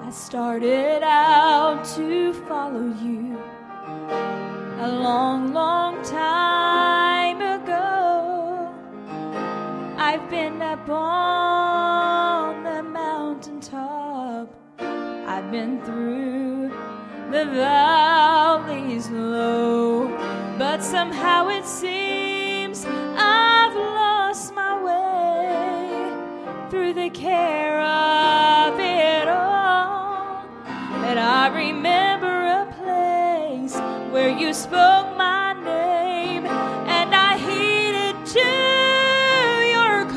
I started out to follow you a long, long time ago. I've been up on the mountaintop, I've been through the valleys low, but somehow it seems I've lost my way through the care of it all. And I remember a place where you spoke my name, and I heeded to your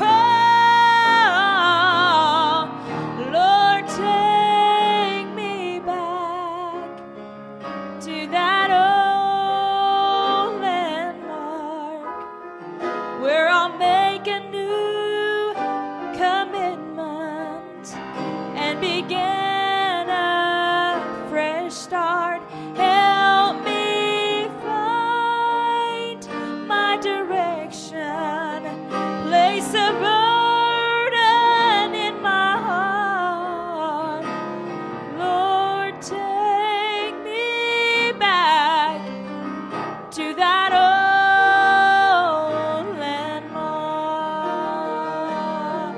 call. Lord, take me back to that old landmark where I'll make a new commitment and begin a fresh start. Help me find my direction, place a burden in my heart. Lord, take me back to that old landmark.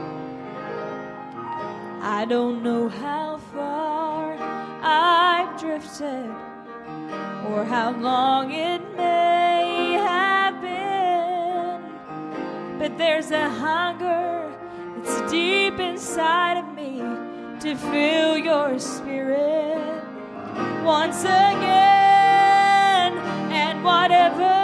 I don't know how far I've drifted or how long it may have been, but there's a hunger that's deep inside of me to feel your spirit once again. And whatever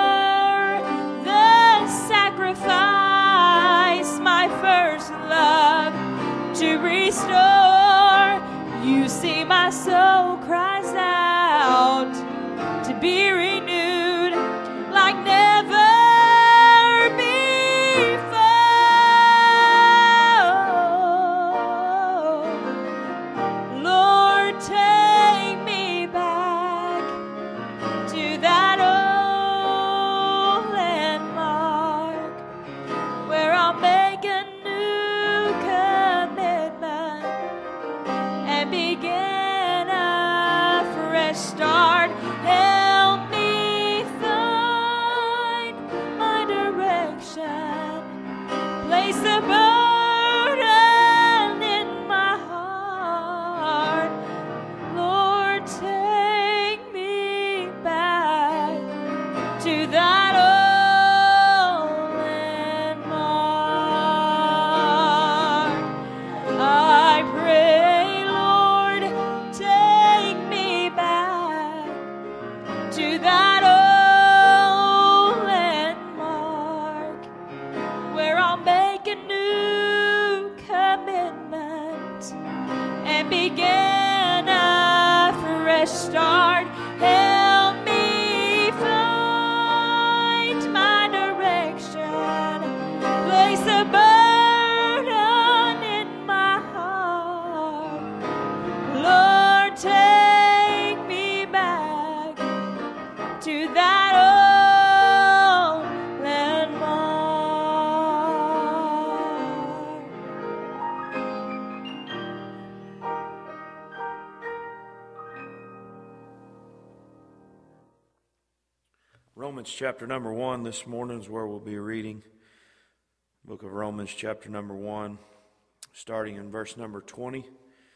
the sacrifice, my first love to restore, you see my soul cries out to be renewed like never before. Lord, take me back to that old landmark where I'll make a new commitment and begin a fresh start. Help me find my direction, place a burden in my heart. Lord, take me back to that old landmark. I pray, Lord, take me back to that old landmark where I'll make a new commitment and begin a fresh start. Help me find my direction, place a burden in my heart. Lord, take me back to that old landmark. Romans chapter number 1 this morning is where we'll be reading. Book of Romans chapter number 1, starting in verse number 20.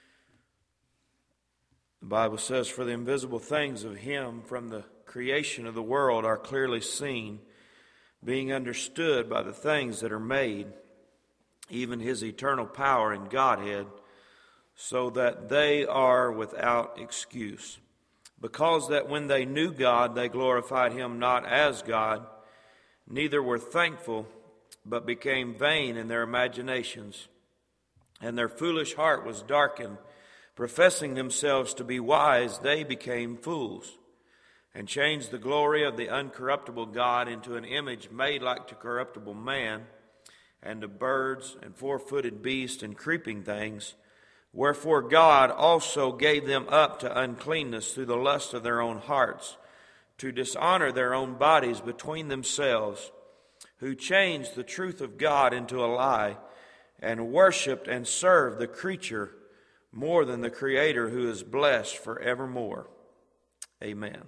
The Bible says, "For the invisible things of him from the creation of the world are clearly seen, being understood by the things that are made, even his eternal power and Godhead, so that they are without excuse. Because that when they knew God, they glorified him not as God, neither were thankful, but became vain in their imaginations. And their foolish heart was darkened. Professing themselves to be wise, they became fools, and changed the glory of the uncorruptible God into an image made like to corruptible man, and of birds, and four-footed beasts, and creeping things. Wherefore God also gave them up to uncleanness through the lust of their own hearts, to dishonor their own bodies between themselves, who changed the truth of God into a lie, and worshipped and served the creature more than the Creator who is blessed forevermore. Amen.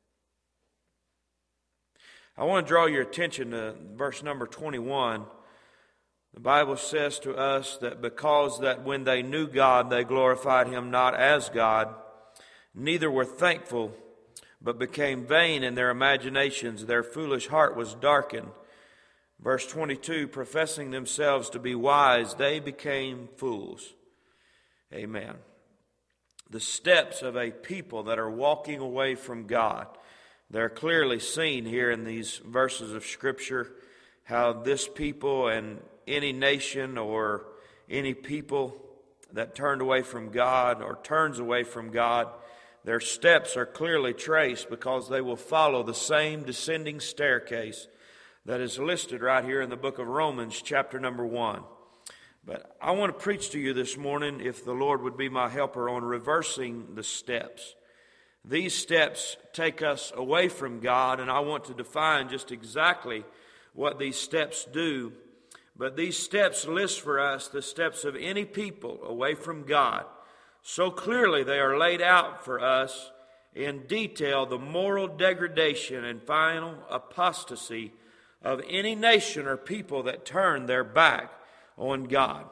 I want to draw your attention to verse number 21. The Bible says to us that because that when they knew God, they glorified Him not as God, neither were thankful, but became vain in their imaginations. Their foolish heart was darkened. Verse 22, professing themselves to be wise, they became fools. Amen. The steps of a people that are walking away from God. They're clearly seen here in these verses of Scripture, how this people and any nation or any people that turned away from God or turns away from God, their steps are clearly traced because they will follow the same descending staircase that is listed right here in the book of Romans, chapter number 1. But I want to preach to you this morning, if the Lord would be my helper, on reversing the steps. These steps take us away from God, and I want to define just exactly what these steps do. But these steps list for us the steps of any people away from God. So clearly they are laid out for us in detail, the moral degradation and final apostasy of any nation or people that turn their back on God.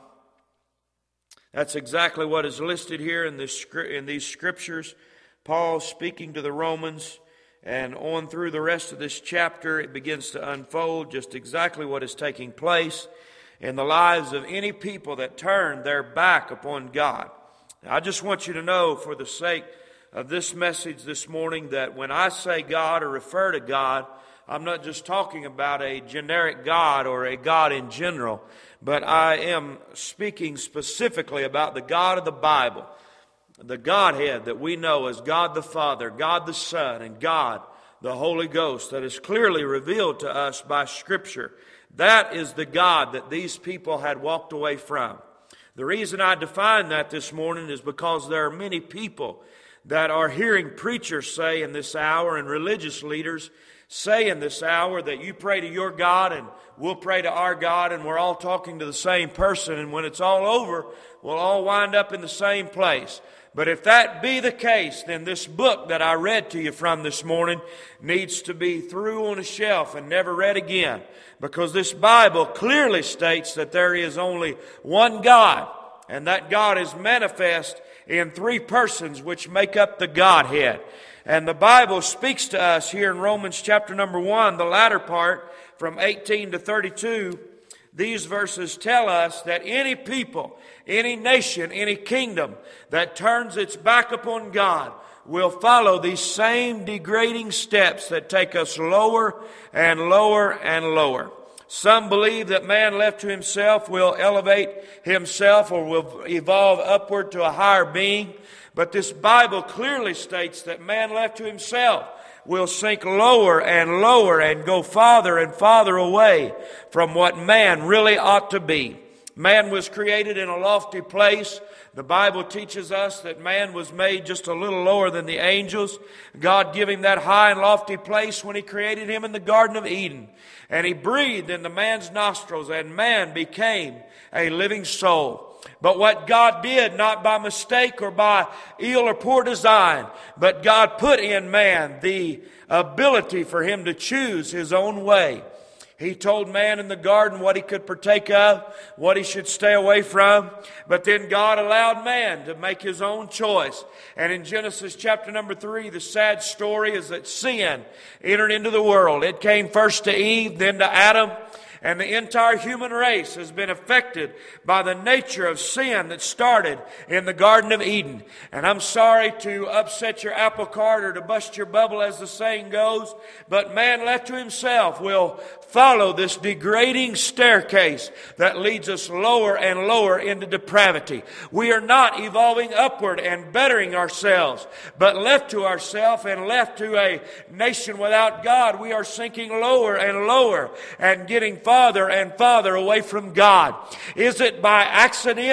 That's exactly what is listed here in these scriptures. Paul speaking to the Romans, and on through the rest of this chapter, it begins to unfold just exactly what is taking place in the lives of any people that turn their back upon God. Now, I just want you to know, for the sake of this message this morning, that when I say God or refer to God, I'm not just talking about a generic God or a God in general, but I am speaking specifically about the God of the Bible, the Godhead that we know as God the Father, God the Son, and God the Holy Ghost, that is clearly revealed to us by Scripture. That is the God that these people had walked away from. The reason I define that this morning is because there are many people that are hearing preachers say in this hour, and religious leaders say in this hour, that you pray to your God and we'll pray to our God, and we're all talking to the same person, and when it's all over, we'll all wind up in the same place. But if that be the case, then this book that I read to you from this morning needs to be threw on a shelf and never read again. Because this Bible clearly states that there is only one God, and that God is manifest in three persons which make up the Godhead. And the Bible speaks to us here in Romans chapter number 1, the latter part, from 18 to 32, these verses tell us that any people, any nation, any kingdom that turns its back upon God will follow these same degrading steps that take us lower and lower and lower. Some believe that man left to himself will elevate himself or will evolve upward to a higher being. But this Bible clearly states that man left to himself will sink lower and lower and go farther and farther away from what man really ought to be. Man was created in a lofty place. The Bible teaches us that man was made just a little lower than the angels. God gave him that high and lofty place when He created him in the Garden of Eden. And He breathed into man's nostrils, and man became a living soul. But what God did, not by mistake or by ill or poor design, but God put in man the ability for him to choose his own way. He told man in the garden what he could partake of, what he should stay away from. But then God allowed man to make his own choice. And in Genesis chapter number 3, the sad story is that sin entered into the world. It came first to Eve, then to Adam. And the entire human race has been affected by the nature of sin that started in the Garden of Eden. And I'm sorry to upset your apple cart or to bust your bubble, as the saying goes, but man left to himself will follow this degrading staircase that leads us lower and lower into depravity. We are not evolving upward and bettering ourselves, but left to ourselves and left to a nation without God, we are sinking lower and lower and getting farther and farther away from God. Is it by accident?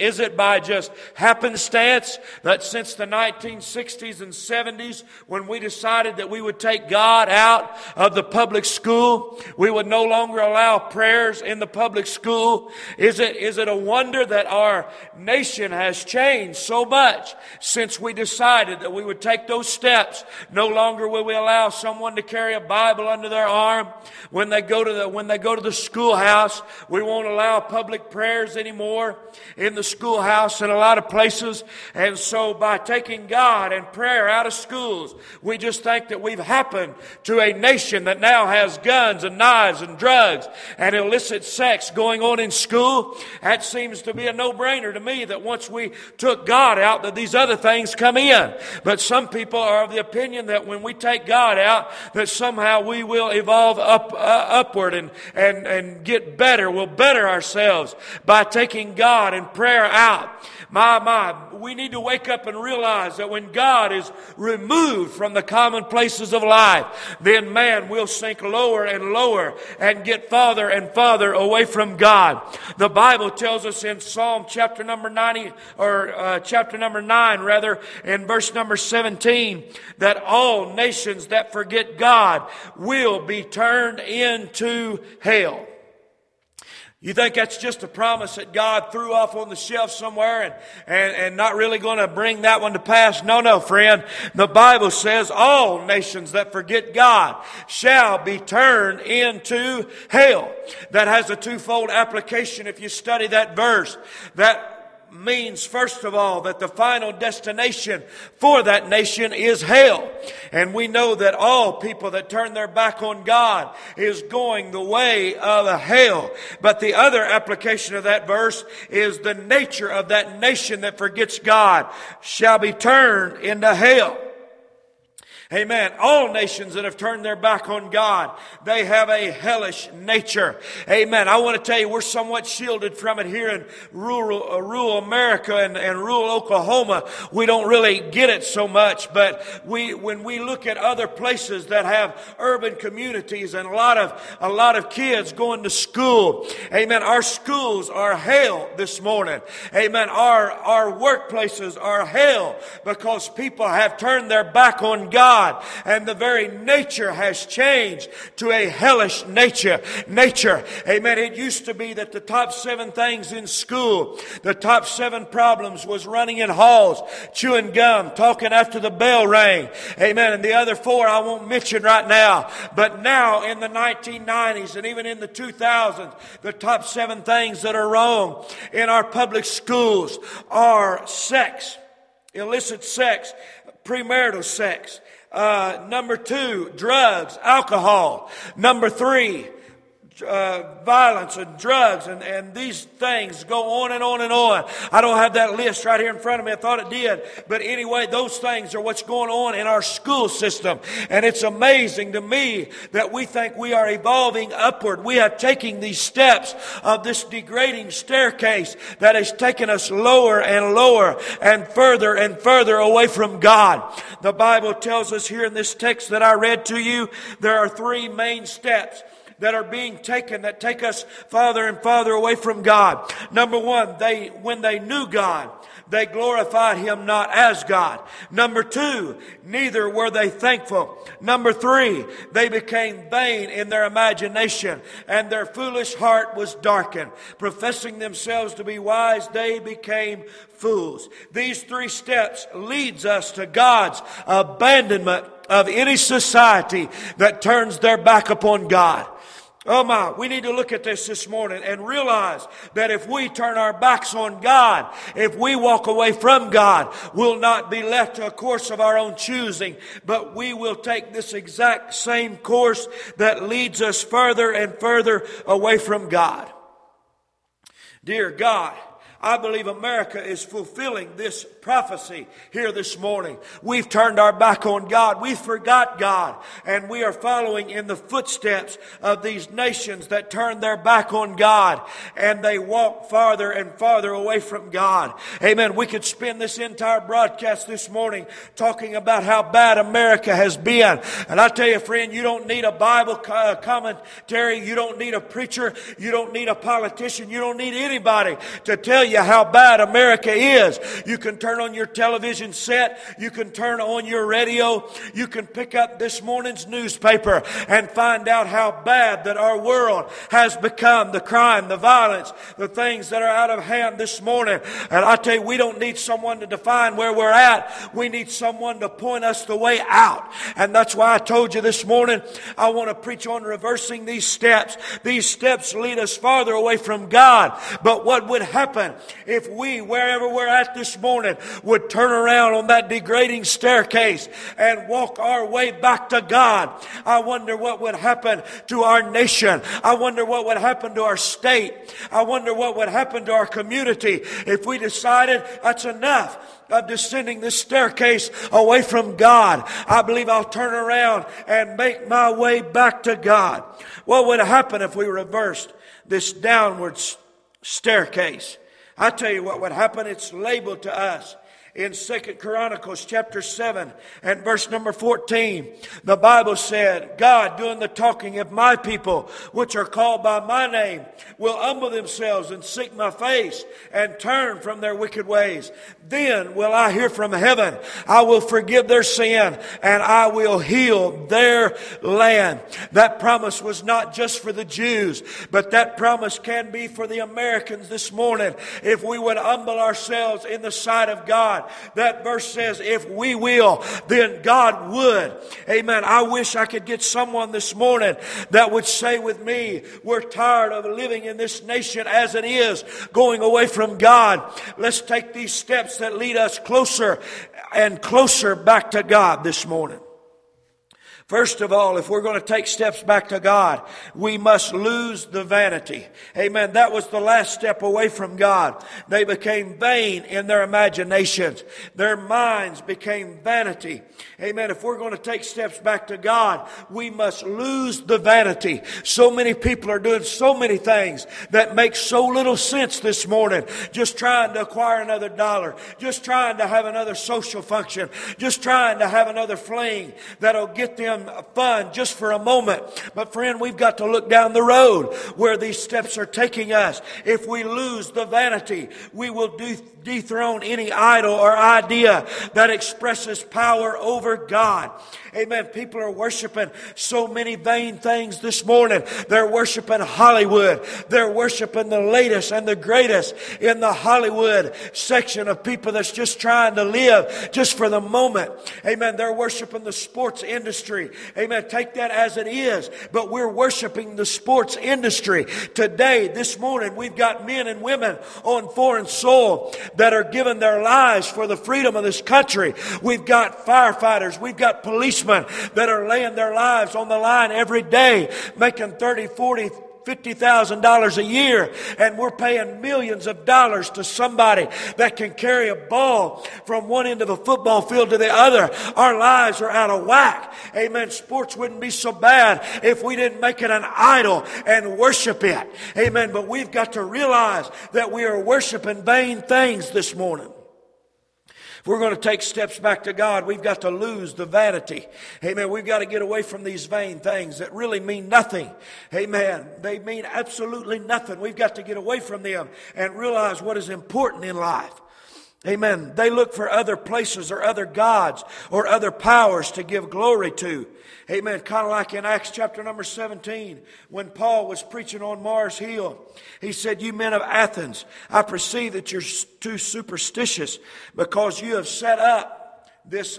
Is it by just happenstance that since the 1960s and 70s, when we decided that we would take God out of the public school, we would no longer allow prayers in the public school? Is it a wonder that our nation has changed so much since we decided that we would take those steps? No longer will we allow someone to carry a Bible under their arm when they go to the schoolhouse. We won't allow public prayers anymore in the schoolhouse in a lot of places. And so by taking God and prayer out of schools, we just think that we've happened to a nation that now has guns and knives and drugs and illicit sex going on in school. That seems to be a no-brainer to me, that once we took God out, that these other things come in. But some people are of the opinion that when we take God out, that somehow we will evolve upward and get better. We'll better ourselves by taking God and prayer out. We need to wake up and realize that when God is removed from the commonplaces of life, then man will sink lower and lower and get farther and farther away from God. The Bible tells us in Psalm chapter number 9, in verse number 17, that all nations that forget God will be turned into hell. You think that's just a promise that God threw off on the shelf somewhere and not really going to bring that one to pass? No, friend. The Bible says all nations that forget God shall be turned into hell. That has a twofold application if you study that verse. That means, first of all, that the final destination for that nation is hell. And we know that all people that turn their back on God is going the way of hell. But the other application of that verse is the nature of that nation that forgets God shall be turned into hell. Amen. All nations that have turned their back on God, they have a hellish nature. Amen. I want to tell you, we're somewhat shielded from it here in rural America and rural Oklahoma. We don't really get it so much, but when we look at other places that have urban communities and a lot of kids going to school, amen, our schools are hell this morning. Amen. Our workplaces are hell because people have turned their back on God. And the very nature has changed to a hellish nature. Amen. It used to be that the top 7 things in school, the top 7 problems was running in halls, chewing gum, talking after the bell rang. Amen. And the other 4 I won't mention right now. But now in the 1990s and even in the 2000s, the top 7 things that are wrong in our public schools are sex, illicit sex, premarital sex. Number 2, drugs, alcohol. Number 3, violence and drugs, and these things go on and on and on. I don't have that list right here in front of me. I thought it did. But anyway, those things are what's going on in our school system. And it's amazing to me that we think we are evolving upward. We are taking these steps of this degrading staircase that has taken us lower and lower and further away from God. The Bible tells us here in this text that I read to you, there are 3 main steps that are being taken that take us farther and farther away from God. Number 1, when they knew God, they glorified Him not as God. Number 2, neither were they thankful. Number 3, they became vain in their imagination, and their foolish heart was darkened. Professing themselves to be wise, they became fools. These 3 steps leads us to God's abandonment of any society that turns their back upon God. Oh my, we need to look at this morning and realize that if we turn our backs on God, if we walk away from God, we'll not be left to a course of our own choosing, but we will take this exact same course that leads us further and further away from God. Dear God, I believe America is fulfilling this prophecy here this morning. We've turned our back on God. We forgot God. And we are following in the footsteps of these nations that turn their back on God. And they walk farther and farther away from God. Amen. We could spend this entire broadcast this morning talking about how bad America has been. And I tell you, friend, you don't need a Bible commentary. You don't need a preacher. You don't need a politician. You don't need anybody to tell you you how bad America is. You can turn on your television set. You can turn on your radio. You can pick up this morning's newspaper and find out how bad that our world has become. The crime, the violence, the things that are out of hand this morning. And I tell you, we don't need someone to define where we're at. We need someone to point us the way out. And that's why I told you this morning, I want to preach on reversing these steps. These steps lead us farther away from God. But what would happen if we, wherever we're at this morning, would turn around on that degrading staircase and walk our way back to God? I wonder what would happen to our nation. I wonder what would happen to our state. I wonder what would happen to our community if we decided that's enough of descending this staircase away from God. I believe I'll turn around and make my way back to God. What would happen if we reversed this downward staircase? I tell you what would happen. It's labeled to us in 2 Chronicles chapter 7 and verse number 14. The Bible said, God doing the talking, if my people, which are called by my name, will humble themselves and seek my face and turn from their wicked ways, then will I hear from heaven. I will forgive their sin and I will heal their land. That promise was not just for the Jews, but that promise can be for the Americans this morning. If we would humble ourselves in the sight of God, that verse says, if we will, then God would. Amen. I wish I could get someone this morning that would say with me, we're tired of living in this nation as it is, going away from God. Let's take these steps that lead us closer and closer back to God this morning. First of all, if we're going to take steps back to God, we must lose the vanity. Amen. That was the last step away from God. They became vain in their imaginations. Their minds became vanity. Amen. If we're going to take steps back to God, we must lose the vanity. So many people are doing so many things that make so little sense this morning. Just trying to acquire another dollar. Just trying to have another social function. Just trying to have another fling that'll get them fun just for a moment. But friend, we've got to look down the road where these steps are taking us. If we lose the vanity, we will dethrone any idol or idea that expresses power over God. Amen. People are worshiping so many vain things this morning. They're worshiping Hollywood. They're worshiping the latest and the greatest in the Hollywood section of people that's just trying to live just for the moment. Amen. They're worshiping the sports industry. Amen. Take that as it is. But we're worshiping the sports industry. Today, this morning, we've got men and women on foreign soil that are giving their lives for the freedom of this country. We've got firefighters. We've got policemen that are laying their lives on the line every day, making $30,000, $40,000, $50,000 a year, and we're paying millions of dollars to somebody that can carry a ball from one end of a football field to the other. Our lives are out of whack. Amen. Sports wouldn't be so bad if we didn't make it an idol and worship it. Amen. But we've got to realize that we are worshiping vain things this morning. If we're going to take steps back to God, we've got to lose the vanity. Amen. We've got to get away from these vain things that really mean nothing. Amen. They mean absolutely nothing. We've got to get away from them and realize what is important in life. Amen. They look for other places or other gods or other powers to give glory to. Amen. Kind of like in Acts chapter number 17, when Paul was preaching on Mars Hill, he said, you men of Athens, I perceive that you're too superstitious because you have set up this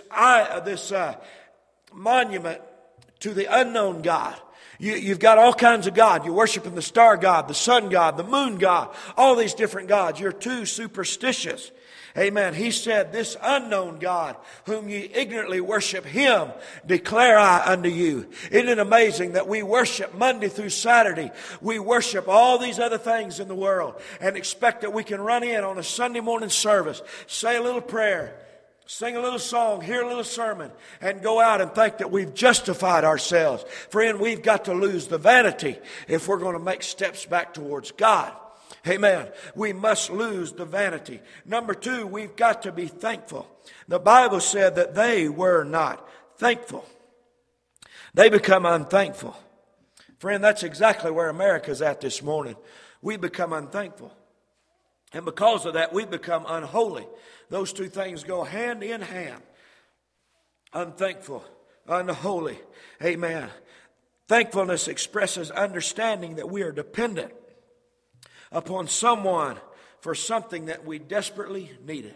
monument to the unknown God. You've got all kinds of God. You're worshiping the star God, the sun God, the moon God, all these different gods. You're too superstitious. Amen. He said, this unknown God, whom ye ignorantly worship, him declare I unto you. Isn't it amazing that we worship Monday through Saturday? We worship all these other things in the world and expect that we can run in on a Sunday morning service, say a little prayer, sing a little song, hear a little sermon, and go out and think that we've justified ourselves. Friend, we've got to lose the vanity if we're going to make steps back towards God. Amen. We must lose the vanity. Number two, we've got to be thankful. The Bible said that they were not thankful. They become unthankful. Friend, that's exactly where America's at this morning. We become unthankful. And because of that, we become unholy. Those two things go hand in hand. Unthankful, unholy. Amen. Thankfulness expresses understanding that we are dependent upon someone for something that we desperately needed.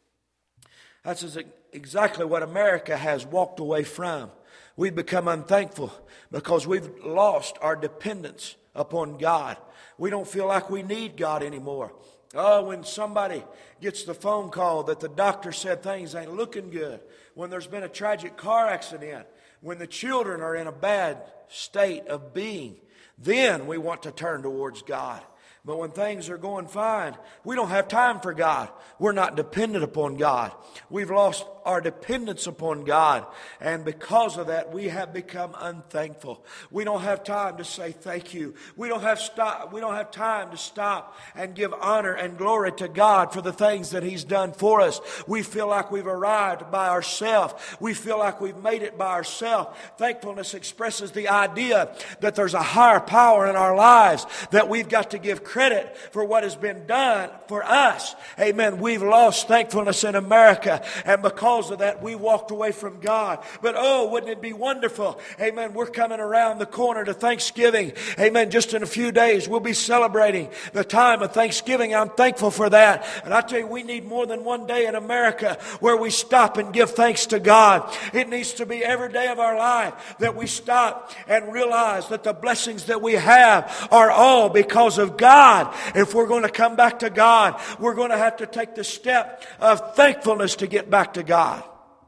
That's exactly what America has walked away from. We've become unthankful because we've lost our dependence upon God. We don't feel like we need God anymore. Oh, when somebody gets the phone call that the doctor said things ain't looking good, when there's been a tragic car accident, when the children are in a bad state of being, then we want to turn towards God. But when things are going fine, we don't have time for God. We're not dependent upon God. We've lost our dependence upon God. And because of that, we have become unthankful. We don't have time to say thank you. We don't have time to stop and give honor and glory to God for the things that He's done for us. We feel like we've arrived by ourselves. We feel like we've made it by ourselves. Thankfulness expresses the idea that there's a higher power in our lives, that we've got to give credit for what has been done for us. Amen. We've lost thankfulness in America, and because of that, we walked away from God. But oh, wouldn't it be wonderful? Amen. We're coming around the corner to Thanksgiving. Amen. Just in a few days, we'll be celebrating the time of Thanksgiving. I'm thankful for that. And I tell you, we need more than one day in America where we stop and give thanks to God. It needs to be every day of our life that we stop and realize that the blessings that we have are all because of God. If we're going to come back to God, we're going to have to take the step of thankfulness to get back to God.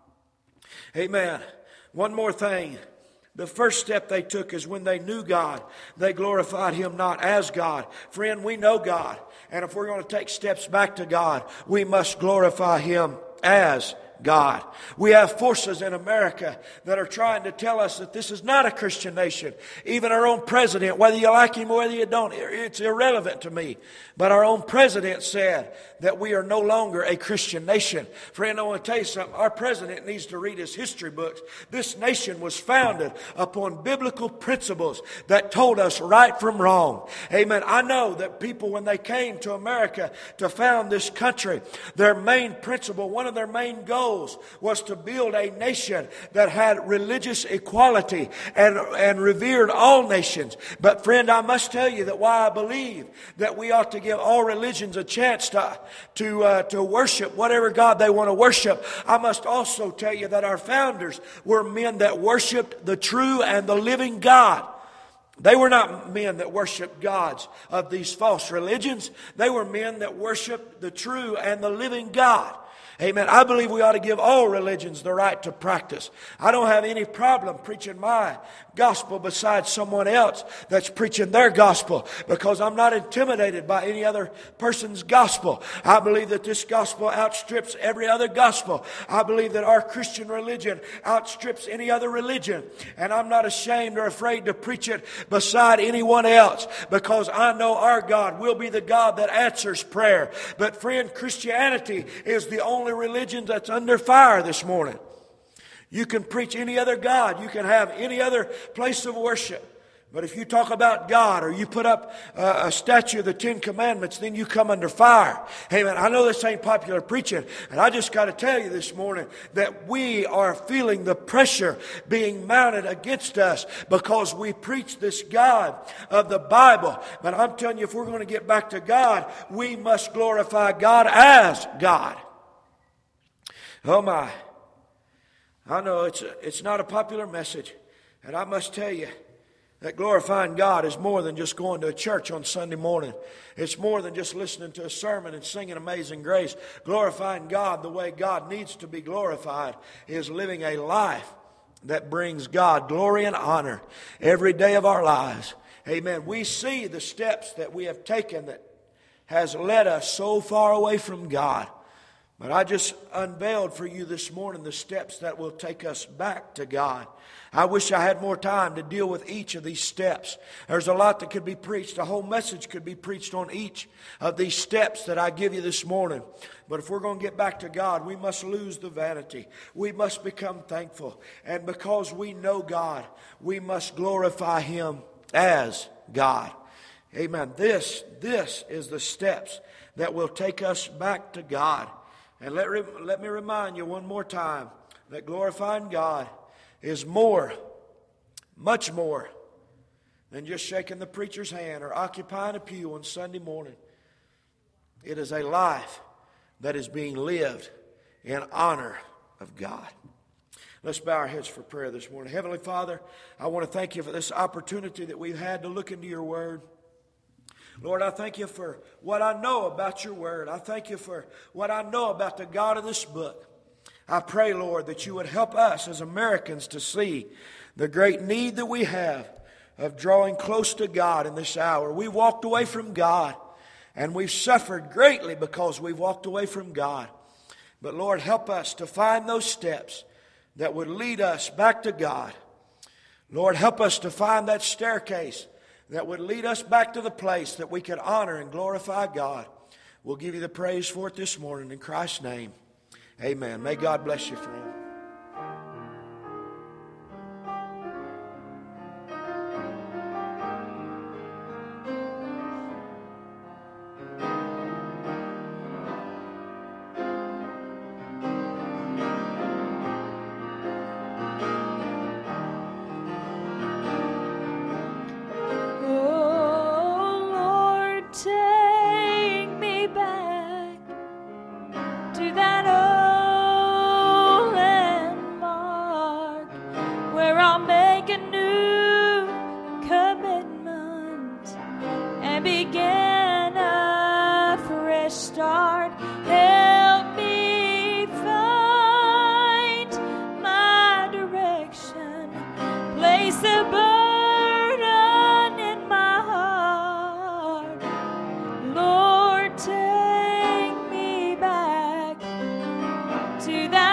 Amen. One more thing. The first step they took is when they knew God, they glorified Him not as God. Friend, we know God. And if we're going to take steps back to God, we must glorify Him as God. We have forces in America that are trying to tell us that this is not a Christian nation. Even our own president, whether you like him or whether you don't, it's irrelevant to me. But our own president said that we are no longer a Christian nation. Friend, I want to tell you something. Our president needs to read his history books. This nation was founded upon biblical principles that told us right from wrong. Amen. I know that people, when they came to America to found this country, their main principle, one of their main goals was to build a nation that had religious equality and revered all nations. But friend, I must tell you that while I believe that we ought to give all religions a chance to worship whatever God they want to worship, I must also tell you that our founders were men that worshiped the true and the living God. They were not men that worshiped gods of these false religions. They were men that worshiped the true and the living God. Amen. I believe we ought to give all religions the right to practice. I don't have any problem preaching my gospel besides someone else that's preaching their gospel, because I'm not intimidated by any other person's gospel. I believe that this gospel outstrips every other gospel. I believe that our Christian religion outstrips any other religion. And I'm not ashamed or afraid to preach it beside anyone else, because I know our God will be the God that answers prayer. But friend, Christianity is the only religion that's under fire this morning. You can preach any other God. You can have any other place of worship. But if you talk about God, or you put up a statue of the Ten Commandments, then you come under fire. Amen. I know this ain't popular preaching, and I just got to tell you this morning that we are feeling the pressure being mounted against us because we preach this God of the Bible. But I'm telling you, if we're going to get back to God, we must glorify God as God. Oh my. I know it's not a popular message, and I must tell you that glorifying God is more than just going to a church on Sunday morning. It's more than just listening to a sermon and singing Amazing Grace. Glorifying God the way God needs to be glorified is living a life that brings God glory and honor every day of our lives. Amen. We see the steps that we have taken that has led us so far away from God. But I just unveiled for you this morning the steps that will take us back to God. I wish I had more time to deal with each of these steps. There's a lot that could be preached. A whole message could be preached on each of these steps that I give you this morning. But if we're going to get back to God, we must lose the vanity. We must become thankful. And because we know God, we must glorify Him as God. Amen. This is the steps that will take us back to God. And let me remind you one more time that glorifying God is more, much more, than just shaking the preacher's hand or occupying a pew on Sunday morning. It is a life that is being lived in honor of God. Let's bow our heads for prayer this morning. Heavenly Father, I want to thank you for this opportunity that we've had to look into your word. Lord, I thank you for what I know about your word. I thank you for what I know about the God of this book. I pray, Lord, that you would help us as Americans to see the great need that we have of drawing close to God in this hour. We walked away from God, and we've suffered greatly because we've walked away from God. But Lord, help us to find those steps that would lead us back to God. Lord, help us to find that staircase that would lead us back to the place that we could honor and glorify God. We'll give you the praise for it this morning in Christ's name. Amen. May God bless you, friend. To that